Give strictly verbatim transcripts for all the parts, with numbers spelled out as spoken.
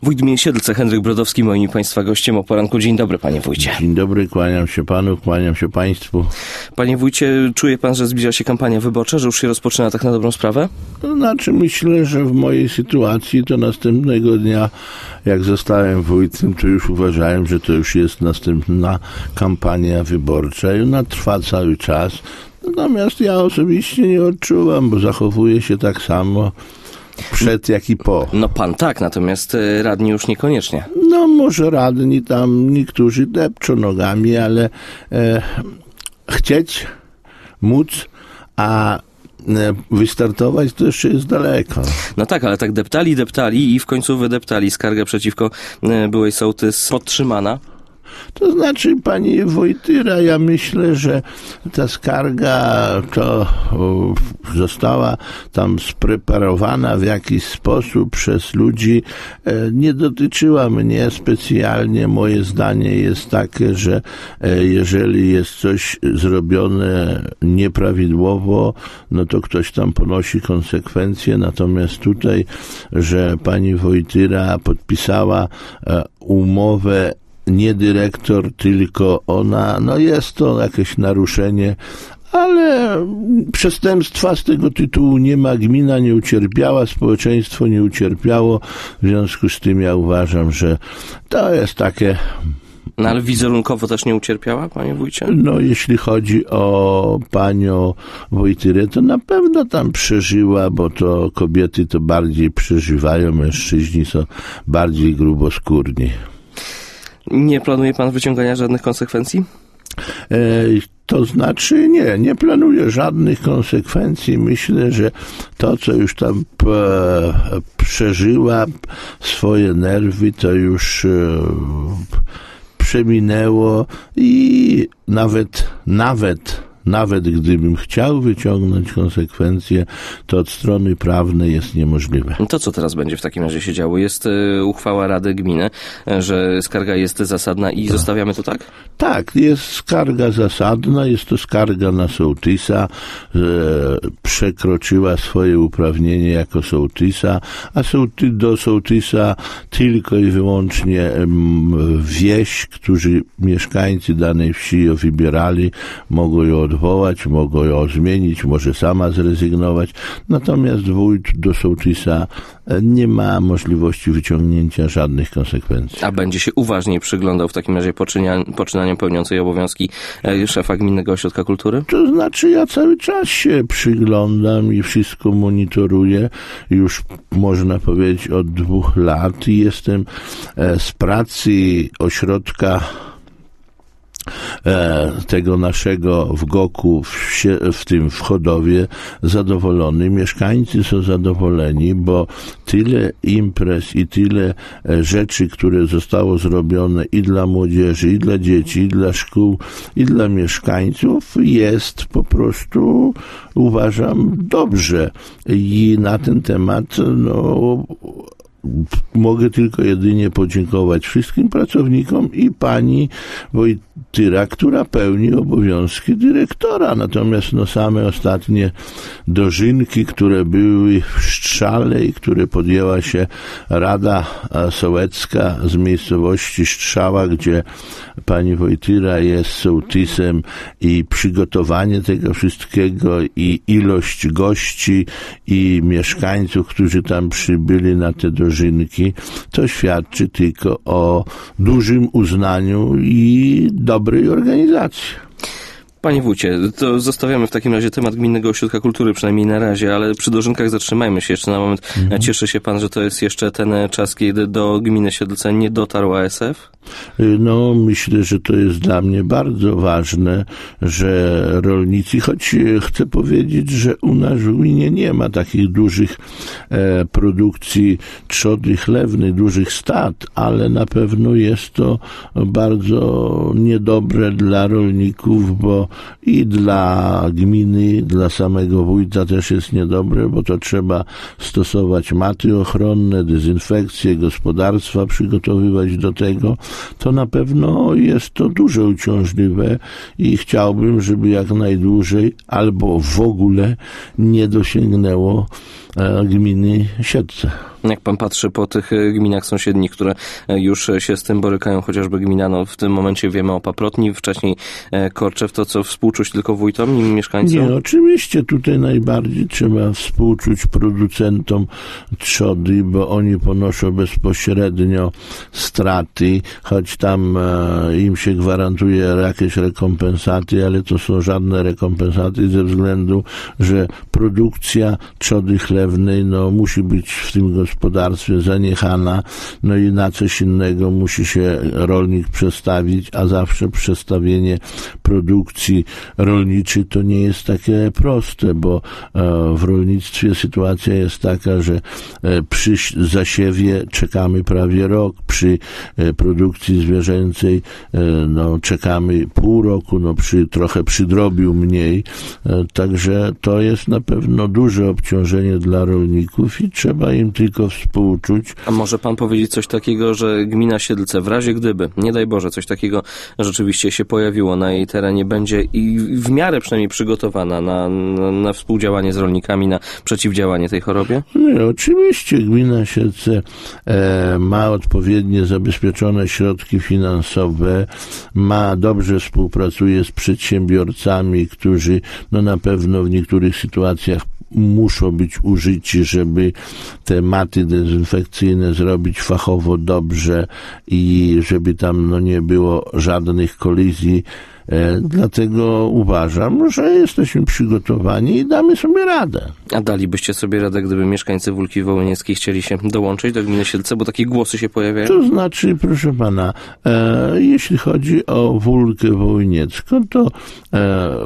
Wójt gminy Siedlce, Henryk Brodowski, moim Państwa gościem o poranku. Dzień dobry, panie wójcie. Dzień dobry, kłaniam się panu, kłaniam się państwu. Panie wójcie, czuje pan, że zbliża się kampania wyborcza, że już się rozpoczyna tak na dobrą sprawę? To znaczy, myślę, że w mojej sytuacji to następnego dnia, jak zostałem wójtem, to już uważałem, że to już jest następna kampania wyborcza i ona trwa cały czas. Natomiast ja osobiście nie odczuwam, bo zachowuję się tak samo przed jak i po. No pan tak, natomiast radni już niekoniecznie. No może radni tam niektórzy depczą nogami, ale e, chcieć, móc, a e, wystartować to jeszcze jest daleko. No tak, ale tak deptali, deptali i w końcu wydeptali skargę przeciwko e, byłej sołtys podtrzymana. To znaczy, pani Wojtyra, ja myślę, że ta skarga to o, została tam spreparowana w jakiś sposób przez ludzi. E, nie dotyczyła mnie specjalnie. Moje zdanie jest takie, że e, jeżeli jest coś zrobione nieprawidłowo, no to ktoś tam ponosi konsekwencje. Natomiast tutaj, że pani Wojtyra podpisała e, umowę nie dyrektor, tylko ona, no jest to jakieś naruszenie, ale przestępstwa z tego tytułu nie ma, gmina nie ucierpiała, społeczeństwo nie ucierpiało, w związku z tym ja uważam, że to jest takie... No ale wizerunkowo też nie ucierpiała, panie wójcie? No jeśli chodzi o panią Wojtyrę, to na pewno tam przeżyła, bo to kobiety to bardziej przeżywają, mężczyźni są bardziej gruboskórni. Nie planuje pan wyciągania żadnych konsekwencji? E, to znaczy nie, nie planuję żadnych konsekwencji. Myślę, że to, co już tam e, przeżyła, swoje nerwy, to już e, przeminęło i nawet, nawet Nawet gdybym chciał wyciągnąć konsekwencje, to od strony prawnej jest niemożliwe. To co teraz będzie w takim razie się działo? Jest y, uchwała Rady Gminy, że skarga jest zasadna i tak. Zostawiamy to tak? Tak, jest skarga zasadna, jest to skarga na sołtysa, że przekroczyła swoje uprawnienie jako sołtysa, a sołty, do sołtysa tylko i wyłącznie m, wieś, którzy mieszkańcy danej wsi ją wybierali, mogą ją odwołać, mogą ją zmienić, może sama zrezygnować. Natomiast wójt do sołtysa nie ma możliwości wyciągnięcia żadnych konsekwencji. A będzie się uważniej przyglądał w takim razie poczynia- poczynaniom pełniącej obowiązki szefa Gminnego Ośrodka Kultury? To znaczy ja cały czas się przyglądam i wszystko monitoruję. Już można powiedzieć od dwóch lat i jestem z pracy ośrodka E, tego naszego w Goku, w, w tym w Chodowie zadowolony. Mieszkańcy są zadowoleni, bo tyle imprez i tyle e, rzeczy, które zostało zrobione i dla młodzieży, i dla dzieci, i dla szkół, i dla mieszkańców jest po prostu, uważam, dobrze. I na ten temat no mogę tylko jedynie podziękować wszystkim pracownikom i pani Wojtyra, która pełni obowiązki dyrektora. Natomiast no same ostatnie dożynki, które były w Strzale i które podjęła się Rada Sołecka z miejscowości Strzała, gdzie pani Wojtyra jest sołtysem i przygotowanie tego wszystkiego i ilość gości i mieszkańców, którzy tam przybyli na te dożynki, to świadczy tylko o dużym uznaniu i dobrej organizacji. Panie wójcie, to zostawiamy w takim razie temat Gminnego Ośrodka Kultury, przynajmniej na razie, ale przy dożynkach zatrzymajmy się jeszcze na moment. Mhm. Cieszy się pan, że to jest jeszcze ten czas, kiedy do gminy Siedlce nie dotarł A S F? No, myślę, że to jest dla mnie bardzo ważne, że rolnicy, choć chcę powiedzieć, że u nas w gminie nie ma takich dużych e, produkcji trzody chlewnej, dużych stad, ale na pewno jest to bardzo niedobre dla rolników, bo i dla gminy, dla samego wójta też jest niedobre, bo to trzeba stosować maty ochronne, dezynfekcję, gospodarstwa przygotowywać do tego. To na pewno jest to dużo uciążliwe i chciałbym, żeby jak najdłużej albo w ogóle nie dosięgnęło gminy Siedlce. Jak pan patrzy po tych gminach sąsiednich, które już się z tym borykają, chociażby gmina, no w tym momencie wiemy o Paprotni, wcześniej Korczew, to co współczuć tylko wójtom i mieszkańcom? Nie, oczywiście tutaj najbardziej trzeba współczuć producentom trzody, bo oni ponoszą bezpośrednio straty, choć tam im się gwarantuje jakieś rekompensaty, ale to są żadne rekompensaty ze względu, że produkcja trzody chlewnej no, musi być w tym gospodarstwie gospodarstwie zaniechana, no i na coś innego musi się rolnik przestawić, a zawsze przestawienie produkcji rolniczej to nie jest takie proste, bo w rolnictwie sytuacja jest taka, że przy zasiewie czekamy prawie rok, przy produkcji zwierzęcej no, czekamy pół roku, no przy trochę przydrobiu mniej, także to jest na pewno duże obciążenie dla rolników i trzeba im tylko współczuć. A może pan powiedzieć coś takiego, że gmina Siedlce w razie gdyby, nie daj Boże, coś takiego rzeczywiście się pojawiło na jej terenie, będzie i w miarę przynajmniej przygotowana na, na, na współdziałanie z rolnikami, na przeciwdziałanie tej chorobie? Nie, oczywiście gmina Siedlce e, ma odpowiednie zabezpieczone środki finansowe, ma dobrze współpracuje z przedsiębiorcami, którzy no na pewno w niektórych sytuacjach muszą być użyci, żeby te maty dezynfekcyjne zrobić fachowo dobrze i żeby tam no, nie było żadnych kolizji. E, dlatego uważam, że jesteśmy przygotowani i damy sobie radę. A dalibyście sobie radę, gdyby mieszkańcy Wólki Wołynieckiej chcieli się dołączyć do gminy Siedlce, bo takie głosy się pojawiają? To znaczy, proszę pana, e, jeśli chodzi o Wólkę Wołyniecką, to e, e,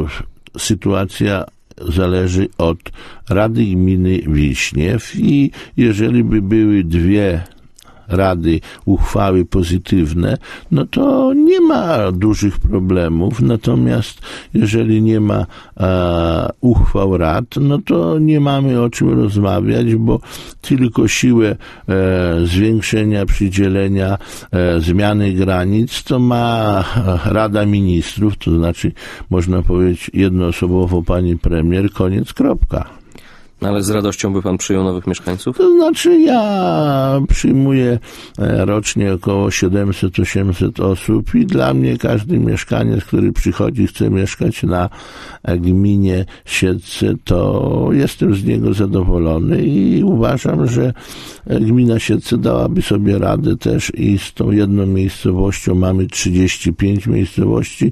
sytuacja zależy od Rady Gminy Wiśniew i jeżeli by były dwie rady, uchwały pozytywne, no to nie ma dużych problemów, natomiast jeżeli nie ma e, uchwał rad, no to nie mamy o czym rozmawiać, bo tylko siłę e, zwiększenia, przydzielenia, e, zmiany granic to ma Rada Ministrów, to znaczy można powiedzieć jednoosobowo pani premier, koniec, kropka. Ale z radością by pan przyjął nowych mieszkańców? To znaczy ja przyjmuję rocznie około siedemset osiemset osób i dla mnie każdy mieszkaniec, który przychodzi, chce mieszkać na gminie Siedlce, to jestem z niego zadowolony i uważam, że gmina Siedlce dałaby sobie radę też i z tą jedną miejscowością mamy trzydzieści pięć miejscowości,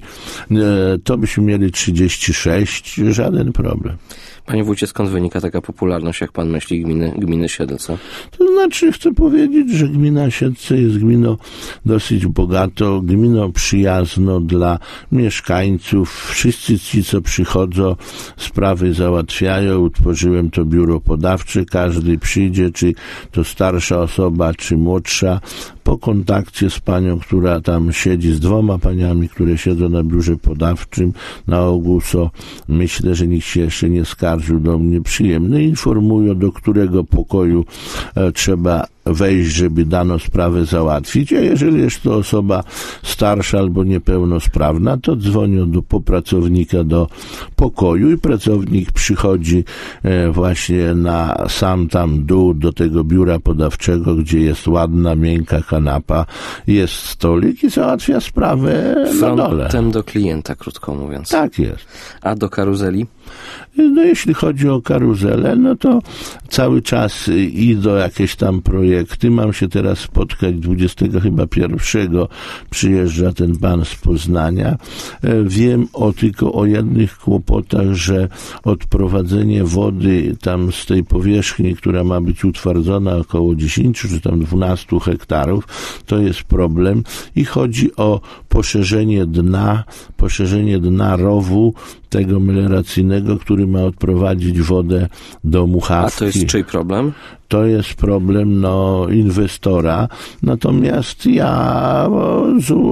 to byśmy mieli trzydzieści sześć, żaden problem. Panie wójcie, skąd wynika taka popularność, jak pan myśli, gminy, gminy Siedlce? To znaczy, chcę powiedzieć, że gmina Siedlce jest gminą dosyć bogato, gminą przyjazną dla mieszkańców. Wszyscy ci, co przychodzą, sprawy załatwiają. Utworzyłem to biuro podawcze. Każdy przyjdzie, czy to starsza osoba, czy młodsza, po kontakcie z panią, która tam siedzi, z dwoma paniami, które siedzą na biurze podawczym, na ogół są, myślę, że nikt się jeszcze nie skarżył do mnie, przyjemny, informują, do którego pokoju e, trzeba wejść, żeby daną sprawę załatwić, a jeżeli jest to osoba starsza albo niepełnosprawna, to dzwonią do popracownika do pokoju i pracownik przychodzi e, właśnie na sam tam dół do tego biura podawczego, gdzie jest ładna, miękka kanapa, jest stolik i załatwia sprawę na dole. Frontem do klienta, krótko mówiąc. Tak jest. A do karuzeli? No jeśli chodzi o karuzelę, no to cały czas idą jakieś tam projekty. Mam się teraz spotkać dwudziestego chyba pierwszego przyjeżdża ten pan z Poznania. Wiem o tylko o jednych kłopotach, że odprowadzenie wody tam z tej powierzchni, która ma być utwardzona około dziesięć czy tam dwanaście hektarów, to jest problem i chodzi o poszerzenie dna, poszerzenie dna rowu tego melioracyjnego, który ma odprowadzić wodę do Muchawki. A to jest czyj problem? To jest problem no, inwestora. Natomiast ja z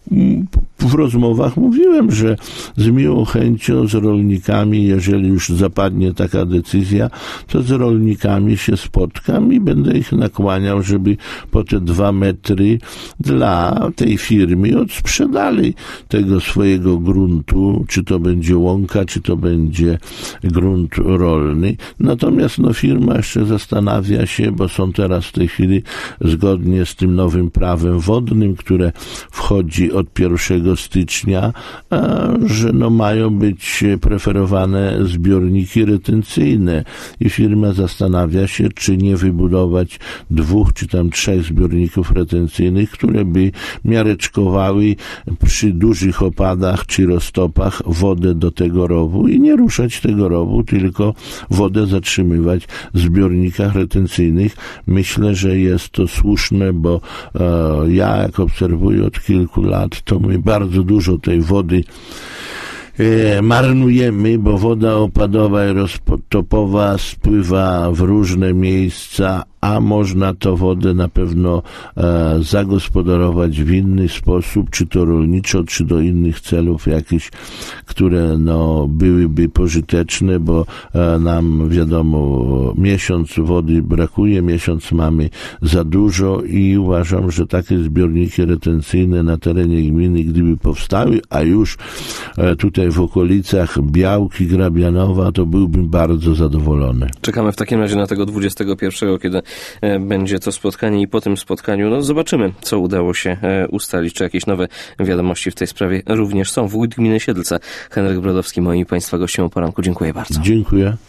w rozmowach mówiłem, że z miłą chęcią z rolnikami, jeżeli już zapadnie taka decyzja, to z rolnikami się spotkam i będę ich nakłaniał, żeby po te dwa metry dla tej firmy odsprzedali tego swojego gruntu, czy to będzie łąka, czy to będzie grunt rolny. Natomiast no, firma jeszcze zastanawia się, bo są teraz w tej chwili zgodnie z tym nowym prawem wodnym, które wchodzi od pierwszego stycznia, że no mają być preferowane zbiorniki retencyjne i firma zastanawia się, czy nie wybudować dwóch czy tam trzech zbiorników retencyjnych, które by miareczkowały przy dużych opadach czy roztopach wodę do tego rowu i nie ruszać tego rowu, tylko wodę zatrzymywać w zbiornikach retencyjnych. Myślę, że jest to słuszne, bo e, ja jak obserwuję od kilku lat, to my bardzo dużo tej wody e, marnujemy, bo woda opadowa i roztopowa spływa w różne miejsca, a można to wodę na pewno e, zagospodarować w inny sposób, czy to rolniczo, czy do innych celów jakichś, które no, byłyby pożyteczne, bo e, nam wiadomo, miesiąc wody brakuje, miesiąc mamy za dużo i uważam, że takie zbiorniki retencyjne na terenie gminy, gdyby powstały, a już e, tutaj w okolicach Białki, Grabianowa, to byłbym bardzo zadowolony. Czekamy w takim razie na tego dwudziestego pierwszego, kiedy będzie to spotkanie i po tym spotkaniu no zobaczymy, co udało się ustalić, czy jakieś nowe wiadomości w tej sprawie również są. Wójt gminy Siedlce, Henryk Brodowski, moim Państwa gościem o poranku. Dziękuję bardzo. Dziękuję.